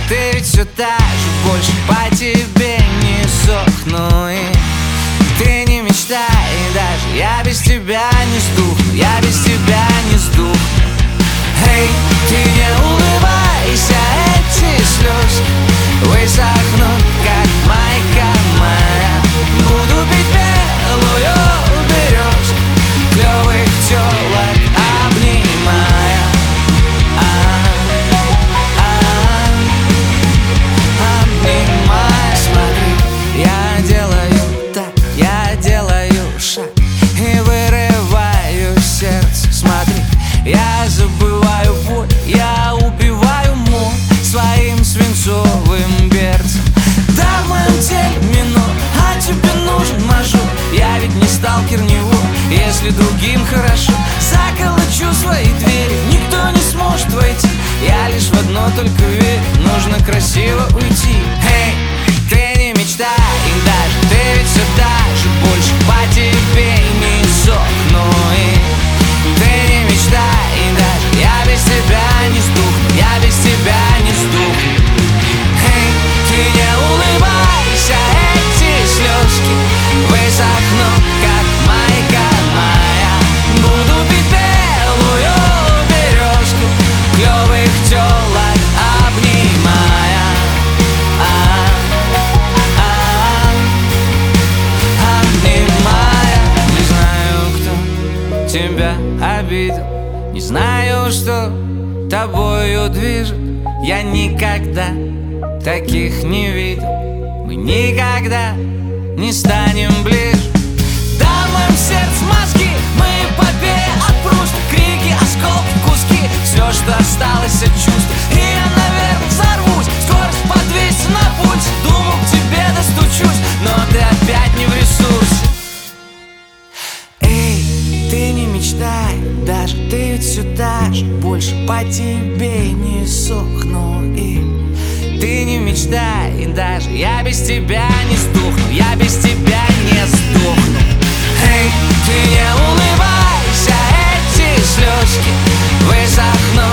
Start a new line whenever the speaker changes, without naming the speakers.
ты ведь все та же, больше по тебе не сохну. И ты не мечтай, даже я без тебя не сдохну, я без тебя не сдохну. Эй, ты не улыбайся, эти слезы высохнут, как майка моя. Буду пить белую березку, клёвых тёлок обнимая. Обнимая, смотри, я делаю так, я делаю шаг и вырываю сердце. Смотри, я забываю боль, я убиваю мой своим свинцовым берцем. Да, в моем теле минор, а тебе нужен мажор. Я ведь не сталкер, не вор, если другим хорошо. Заколочу свои двери, никто не сможет войти. Я лишь в одно только верю, нужно красиво уйти. Эй, ты не мечтай, и даже ты ведь все та же, больше по тебе не сохну. И ты не мечтай, и даже я без тебя не сдохну, я без тебя не сдохну. Эй, ты не улыбайся, эти слезки высохнут, как майка моя. Буду пить белую березку, клёвых тёлок обнимая. Обнимая. Не знаю, кто тебя обидел, не знаю, что тобою движет. Я никогда таких не видел, мы никогда не станем ближе. Да, в моем сердце мозги, мы побег от Пруста. Крики, осколки, куски, все, что осталось от чувств. И я, наверное, взорвусь, скорость по 200 на пульсе. Думал, к тебе достучусь, но ты опять не в ресурсе. Эй, ты не мечтай, даже ты ведь все та же, больше по тебе не сохну. И ты не мечтай, даже я без тебя не сдохну, я без тебя не сдохну. Эй, ты не улыбайся, эти слезки высохнут,